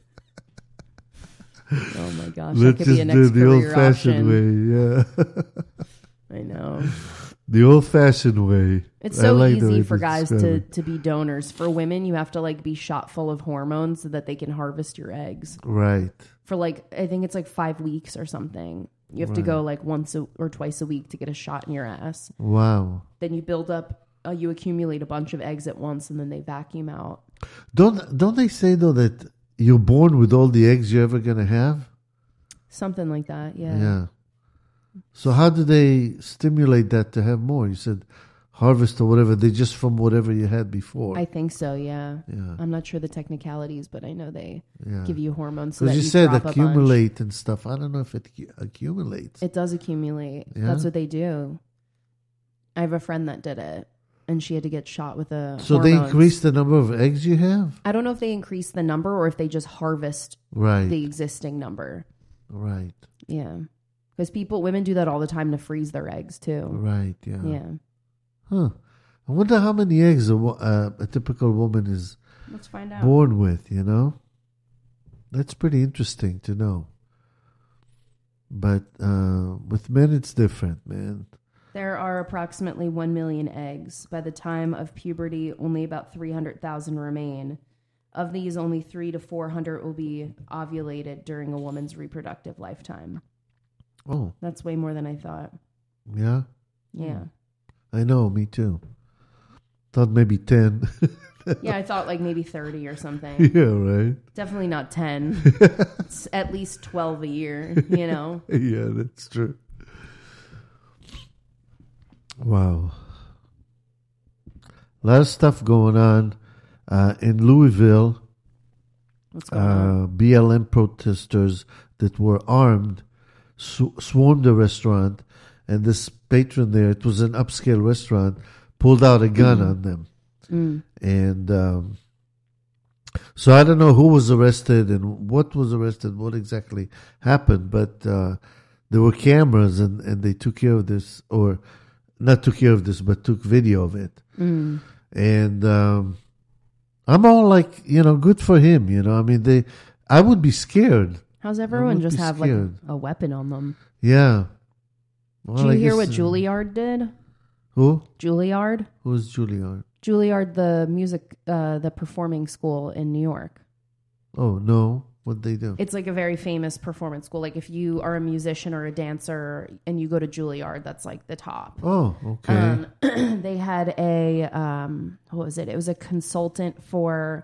Oh my gosh, Let's that could be just a do next the career old-fashioned option. way, yeah. I know. The old-fashioned way. It's I so like the easy way for you guys describe to, it. to be donors. For women, you have to like be shot full of hormones so that they can harvest your eggs. Right. For like, I think it's like five weeks or something. You have to Right. go like once a, or twice a week to get a shot in your ass. Wow. Then you build up, uh, you accumulate a bunch of eggs at once, and then they vacuum out. Don't don't they say though that you're born with all the eggs you're ever gonna have? Something like that, yeah. Yeah. So how do they stimulate that to have more? You said harvest or whatever. They just from whatever you had before. I think so, yeah. Yeah. I'm not sure the technicalities, but I know they Yeah. give you hormones so that Because you, you said drop a bunch. accumulate and stuff. I don't know if it accu- accumulates. It does accumulate. Yeah? That's what they do. I have a friend that did it, and she had to get shot with a So they hormones. increase the number of eggs you have? I don't know if they increase the number or if they just harvest Right. the existing number. Right. Yeah. Because people, women do that all the time to freeze their eggs too. Right, yeah. Yeah. Huh. I wonder how many eggs a, wo- uh, a typical woman is Let's find out. born with, you know? That's pretty interesting to know. But uh, with men, it's different, man. There are approximately one million eggs. By the time of puberty, only about three hundred thousand remain. Of these, only three to four hundred will be ovulated during a woman's reproductive lifetime. Oh. That's way more than I thought. Yeah? Yeah. I know, me too. Thought maybe ten. Yeah, I thought like maybe thirty or something. Yeah, right. Definitely not ten. It's at least twelve a year, you know? Yeah, that's true. Wow. A lot of stuff going on uh, in Louisville. What's going uh, on? B L M protesters that were armed sw- swarmed the restaurant, and this patron there, it was an upscale restaurant, pulled out a gun Mm. on them. Mm. And um, so I don't know who was arrested and what was arrested, what exactly happened, but uh, there were cameras and, and they took care of this, or not took care of this, but took video of it. Mm. And um, I'm all like, you know, good for him, you know. I mean, they, I would be scared. How's I everyone would just be have like scared. a weapon on them? Yeah. Well, Did you I hear guess, what uh, Juilliard did? Who? Juilliard? Who's Juilliard? Juilliard, the music, uh, the performing school in New York. Oh, no. What'd they do? It's like a very famous performance school. Like if you are a musician or a dancer and you go to Juilliard, that's like the top. Oh, okay. Um, they had a, um, what was it? It was a consultant for,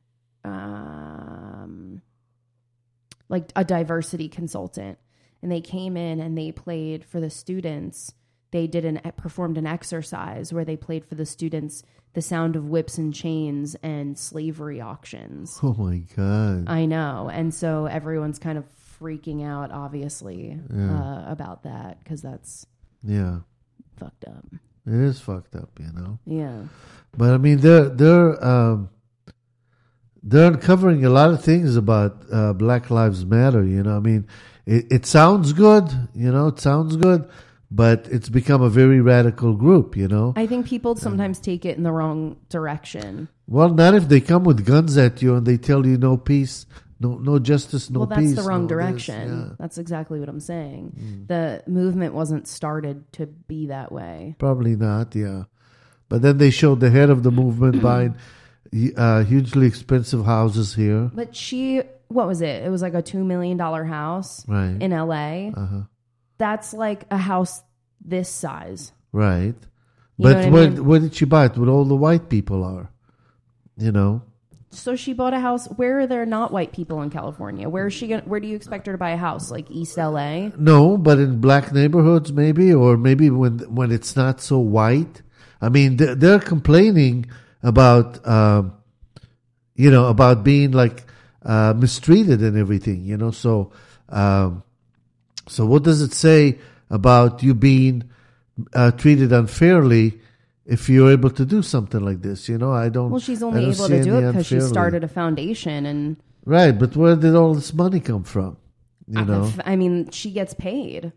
um, like a diversity consultant. And they came in and they played for the students. They did an, performed an exercise where they played for the students the sound of whips and chains and slavery auctions. Oh my God. I know. And so everyone's kind of freaking out, obviously, Yeah. uh, about that because that's Yeah. fucked up. It is fucked up, you know. Yeah. But I mean, they're they're um, they're uncovering a lot of things about uh, Black Lives Matter. You know, I mean, it, it sounds good. You know, it sounds good, but it's become a very radical group, you know. I think people sometimes take it in the wrong direction. Well, not if they come with guns at you and they tell you no peace, no no justice, no well, peace. that's the wrong no direction. this, yeah. That's exactly what I'm saying. Mm. The movement wasn't started to be that way. Probably not, yeah. But then they showed the head of the movement buying uh, hugely expensive houses here. But she, what was it? It was like a two million dollars house right. in L A. Uh-huh. That's like a house this size. Right. You but know what where, I mean? where did she buy it? Where all the white people are, you know? So she bought a house. Where are there not white people in California? Where is she gonna, where do you expect her to buy a house? Like East L A? No, but in black neighborhoods maybe, or maybe when when it's not so white. I mean, they're, they're complaining about, um, you know, about being like uh, mistreated and everything, you know. So, um, so what does it say about you being uh, treated unfairly if you're able to do something like this? You know, I don't. Well, she's I only don't able see to do any it because she unfairly. started a foundation, and right. But where did all this money come from? You know, I, I mean, she gets paid.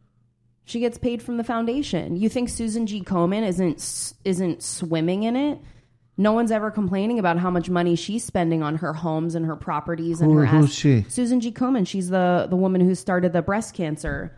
She gets paid from the foundation. You think Susan G. Komen isn't isn't swimming in it? No one's ever complaining about how much money she's spending on her homes and her properties and Who, her. who's ass- she? Susan G. Komen. She's the the woman who started the breast cancer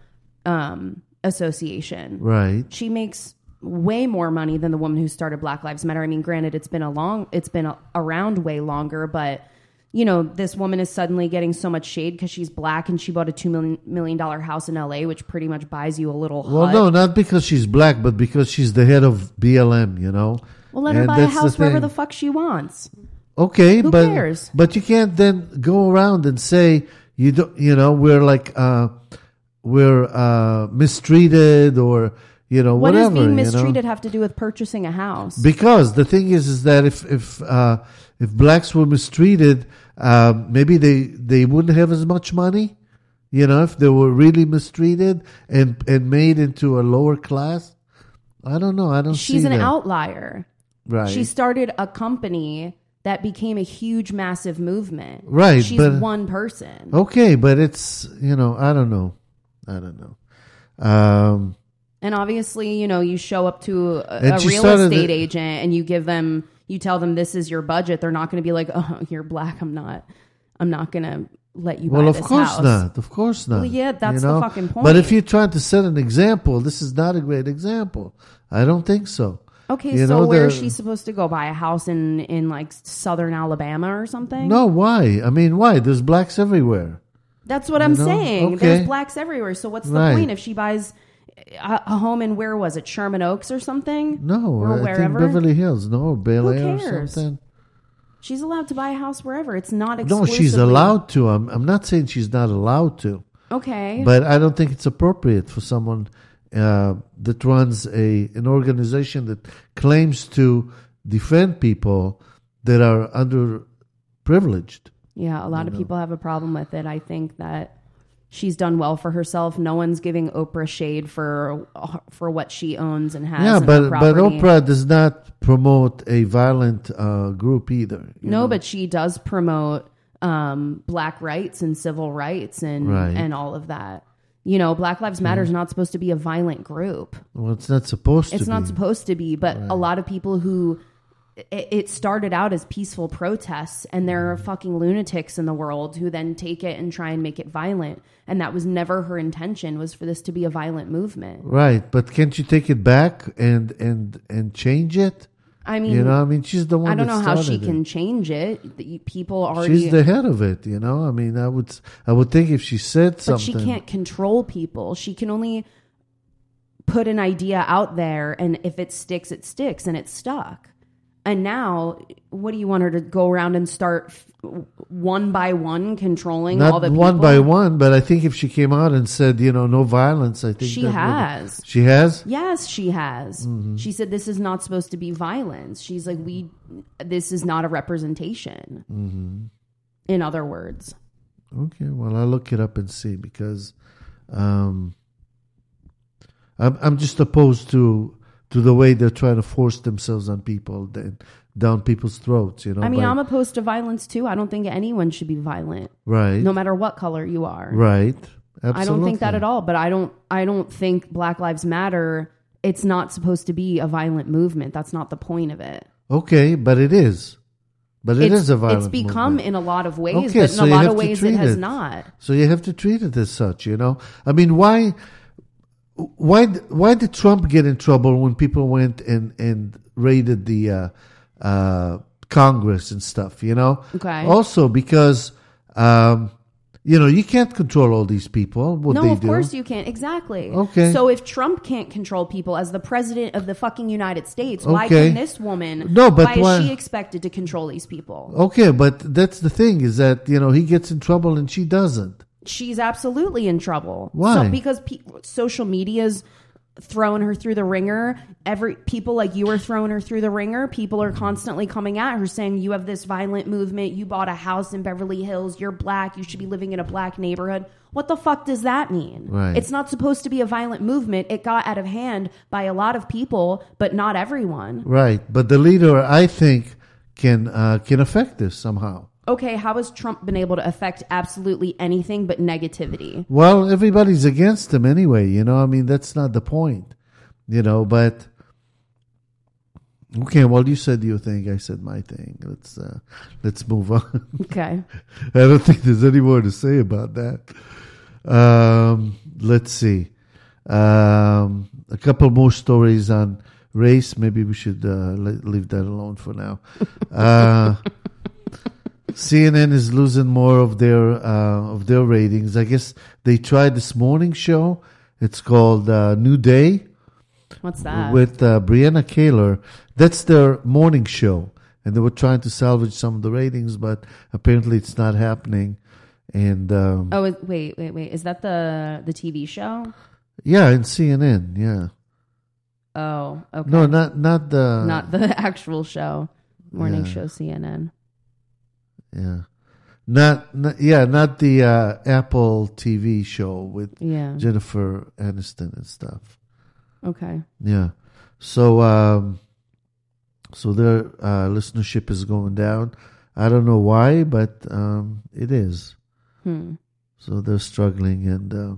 um, association. Right. She makes way more money than the woman who started Black Lives Matter. I mean, granted, it's been a long, it's been a, around way longer, but you know, this woman is suddenly getting so much shade because she's black and she bought a two million million dollar house in L A, which pretty much buys you a little Well, hut. no, not because she's black, but because she's the head of B L M, you know. Well, let her And buy a that's the house wherever thing. the fuck she wants. Okay, Who but cares? but you can't then go around and say you don't. You know, we're like uh, we're uh, mistreated, or you know, What whatever. does being you know? mistreated have to do with purchasing a house? Because the thing is, is that if if uh, if blacks were mistreated, uh, maybe they they wouldn't have as much money. You know, if they were really mistreated and and made into a lower class. I don't know. I don't. She's see an that. outlier. Right. She started a company that became a huge, massive movement. Right, She's but- one person. Okay, but it's, you know, I don't know. I don't know. Um, And obviously, you know, you show up to a, And a she real started estate the- agent and you give them, you tell them this is your budget. They're not going to be like, oh, you're black. I'm not, I'm not going to let you well, buy of this course house. not. Of course not. Well, yeah, that's you the know? fucking point. But if you're trying to set an example, this is not a great example. I don't think so. Okay, You so know, where the- is she supposed to go? Buy a house in, in like southern Alabama or something? No, why? I mean, why? There's blacks everywhere. That's what I'm know? saying. Okay. There's blacks everywhere. So what's the Right. point if she buys a, a home in, where was it, Sherman Oaks or something? No, or I think wherever. Beverly Hills. No, Bel Who Air or cares? something. She's allowed to buy a house wherever. It's not No, exclusively. she's allowed to. I'm, I'm not saying she's not allowed to. Okay. But I don't think it's appropriate for someone uh, that runs a an organization that claims to defend people that are underprivileged. Yeah, a lot of people have a problem with it. I think that she's done well for herself. No one's giving Oprah shade for for what she owns and has. Yeah, in her but but property. Oprah does not promote a violent uh, group either. you No, know? but she does promote um, black rights and civil rights and Right. and all of that. You know, Black Lives Matter is not supposed to be a violent group. Well, it's not supposed It's to not be. supposed to be, but a lot of people who it, it started out as peaceful protests, and there are fucking lunatics in the world who then take it and try and make it violent. And that was never her intention, was for this to be a violent movement. Right, but can't you take it back and and and change it? I mean, you know, I mean, she's the one. I don't that know how she started it. can change it. The- People already. She's the head of it, you know. I mean, I would, I would think if she said But something, she can't control people. She can only put an idea out there, and if it sticks, it sticks, and it's stuck. And now, what do you want her to go around and start f- one by one controlling not all the people? one by one, but I think if she came out and said, you know, no violence, I think She that would- has. She has. Yes, she has. Mm-hmm. She said this is not supposed to be violence. She's like, we, this is not a representation. Mm-hmm. In other words. Okay, well, I'll look it up and see because um, I'm I'm just opposed to to the way they're trying to force themselves on people then down people's throats. You know, I mean, by- I'm opposed to violence too. I don't think anyone should be violent. right, No matter what color you are. right, Absolutely. I don't think that at all. But I don't. I don't think Black Lives Matter. It's not supposed to be a violent movement. That's not the point of it. Okay, but it is. But it it's, is a violent It's become movement. in a lot of ways, Okay, but in so a you lot have of to ways treat it has it. not. So you have to treat it as such, you know. I mean, why, why, why did Trump get in trouble when people went and and raided the uh, uh, Congress and stuff? You know. Okay. Also, because um, you know you can't control all these people. What No, they of do. course you can't. Exactly. Okay. So if Trump can't control people as the president of the fucking United States, why Okay. can this woman? No, but why is why- she expected to control these people? Okay, but that's the thing is that you know he gets in trouble and she doesn't. She's absolutely in trouble. Why? So, because pe- social media's throwing her through the ringer. Every people like you are throwing her through the ringer. People are constantly coming at her saying you have this violent movement. You bought a house in Beverly Hills. You're black. You should be living in a black neighborhood. What the fuck does that mean? Right. It's not supposed to be a violent movement. It got out of hand by a lot of people, but not everyone. Right, but the leader, I think, can uh, can affect this somehow. Okay, how has Trump been able to affect absolutely anything but negativity? Well, everybody's against him anyway, you know. I mean, that's not the point, you know. But okay, well, you said your thing, I said my thing. Let's uh, let's move on. Okay. I don't think there's any more to say about that. Um, let's see. Um, a couple more stories on race. Maybe we should uh, le- leave that alone for now. Uh, C N N is losing more of their uh, of their ratings. I guess they tried this morning show. It's called uh, New Day. What's that? With uh, Brianna Kaler. That's their morning show. And they were trying to salvage some of the ratings, but apparently it's not happening. And um, Oh, is- wait, wait, wait. Is that the the T V show? yeah, in C N N, yeah. Oh, okay. No, not not the Not the actual show. Morning Yeah. show C N N. yeah. Not, not yeah, not the uh, Apple T V show with Yeah. Jennifer Aniston and stuff. Okay. Yeah. So um so their uh listenership is going down. I don't know why, but um it is. Hmm. So they're struggling, and uh,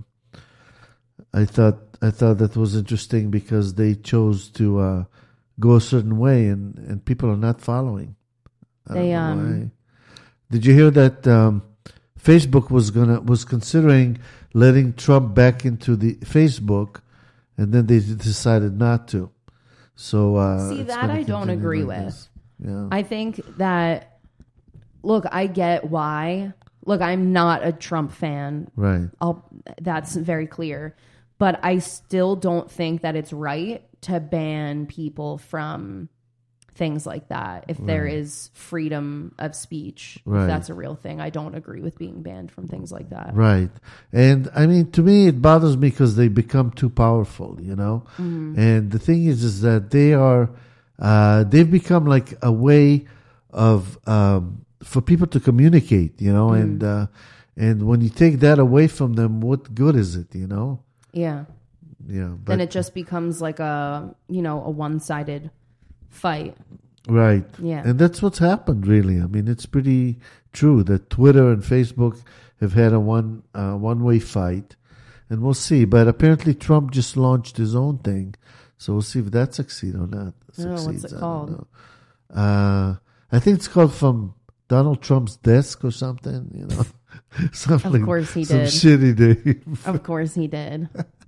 I thought I thought that was interesting because they chose to uh go a certain way, and, and people are not following. I They, don't know um, why. Did you hear that um Facebook was gonna was considering letting Trump back into the Facebook, and then they decided not to. So uh, See, it's that gonna I don't continue agree like with. this. Yeah. I think that, look, I get why. Look, I'm not a Trump fan. Right. I'll, that's very clear. But I still don't think that it's right to ban people from things like that. If there Right. is freedom of speech, Right. if that's a real thing, I don't agree with being banned from things like that. Right. And I mean, to me, it bothers me because they become too powerful, you know? Mhm. And the thing is, is that they are, uh, they've become like a way of, um, for people to communicate, you know? Mm. And, uh, and when you take that away from them, what good is it, you know? Yeah. Yeah. But, Then it just becomes like a, you know, a one-sided fight. right. Yeah. And that's what's happened, really. I mean, it's pretty true that Twitter and Facebook have had a one, uh, one-way fight. And we'll see. But apparently Trump just launched his own thing. So we'll see if that succeeds or not. Oh, what's Succeeds, it I don't called? know. Uh, I think it's called From Donald Trump's Desk or something, you know. something, Of course he some did. shitty name. Of course he did.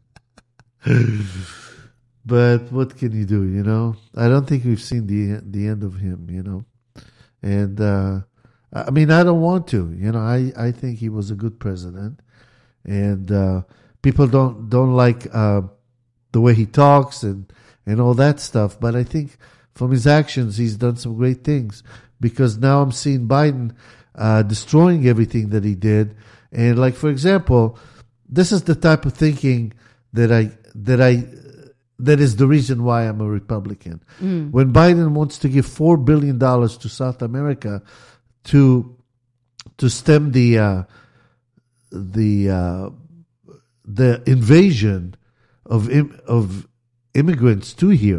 But what can you do, you know? I don't think we've seen the the end of him, you know. And uh, I mean, I don't want to, you know. I, I think he was a good president, and uh, people don't don't like uh, the way he talks and and all that stuff. But I think from his actions, he's done some great things. Because now I'm seeing Biden uh, destroying everything that he did, and like for example, this is the type of thinking that I that I. That is the reason why I'm a Republican. Mm. When Biden wants to give four billion dollars to South America to to stem the uh, the uh, the invasion of im- of immigrants to here,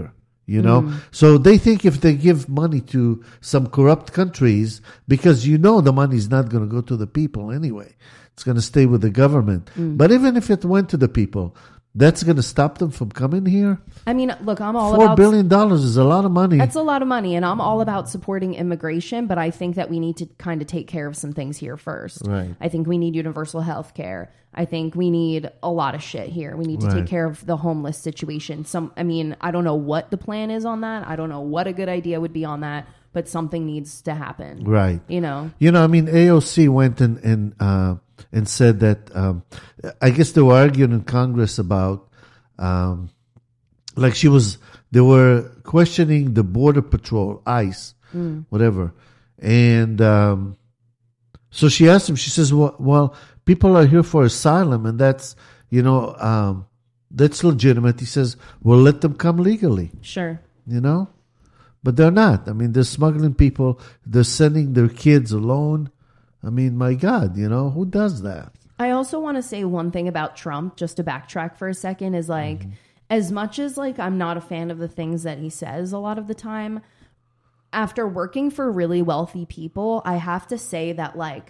You know, Mm. so they think if they give money to some corrupt countries, because you know the money's not going to go to the people anyway, it's going to stay with the government. Mm. But even if it went to the people, that's going to stop them from coming here. I mean, look, I'm all Four about billion dollars is a lot of money. That's a lot of money, and I'm all about supporting immigration, but I think that we need to kind of take care of some things here first. Right. I think we need universal health care. I think we need a lot of shit here. We need to Right. take care of the homeless situation. Some, I mean, I don't know what the plan is on that. I don't know what a good idea would be on that, but something needs to happen. Right. You know? You know, I mean, A O C went and and uh, and said that. Um, I guess they were arguing in Congress about, um, like she was. They were questioning the Border Patrol, ICE, Mm. whatever, and um, so she asked him. She says, "Well, well, people are here for asylum, and that's you know um, that's legitimate." He says, "Well, let them come legally." Sure. You know. But they're not. I mean, they're smuggling people. They're sending their kids alone. I mean, my God, you know, who does that? I also want to say one thing about Trump, just to backtrack for a second, is like, Mm-hmm. as much as like I'm not a fan of the things that he says a lot of the time, after working for really wealthy people, I have to say that like,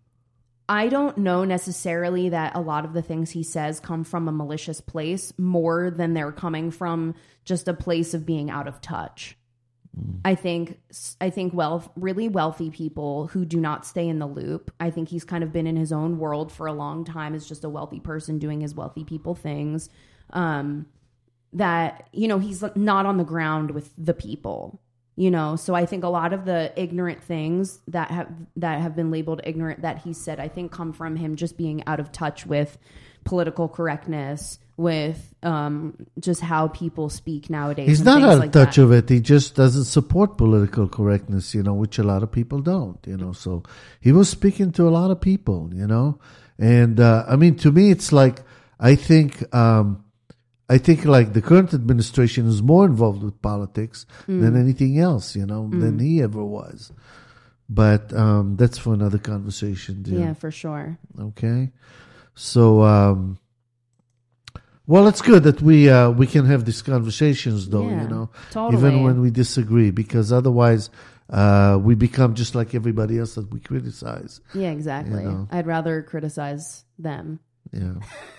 I don't know necessarily that a lot of the things he says come from a malicious place more than they're coming from just a place of being out of touch. I think I think wealth, really wealthy people who do not stay in the loop. I think he's kind of been in his own world for a long time as just a wealthy person doing his wealthy people things. Um, that, you know, he's not on the ground with the people, you know. So I think a lot of the ignorant things that have that have been labeled ignorant that he said, I think come from him just being out of touch with political correctness, with um, just how people speak nowadays. He's and not things out of like touch that. of it. He just doesn't support political correctness, you know, which a lot of people don't, you know. So he was speaking to a lot of people, you know. And, uh, I mean, to me, it's like, I think, um, I think like the current administration is more involved with politics Mm. than anything else, you know, Mm. than he ever was. But um, that's for another conversation, too. Yeah, for sure. Okay. So, um, well, it's good that we uh, we can have these conversations, though, Yeah, you know, totally. even when we disagree, because otherwise uh, we become just like everybody else that we criticize. Yeah, exactly. You know? I'd rather criticize them. Yeah.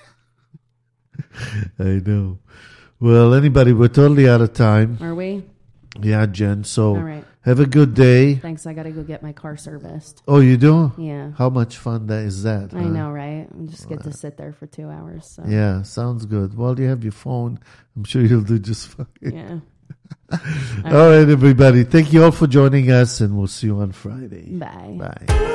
I know. Well, anybody, we're totally out of time. Are we? Yeah, Jen. So All right. have a good day. Thanks. I got to go get my car serviced. Oh, you do? Yeah. How much fun that is that? I huh? know, right? I just get to sit there for two hours. So. Yeah, sounds good. Well, you have your phone. I'm sure you'll do just fine. Yeah. All right, everybody. Thank you all for joining us, and we'll see you on Friday. Bye. Bye.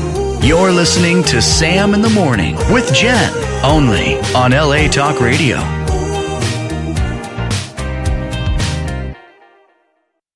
You're listening to Sam in the Morning with Jen, only on L A Talk Radio.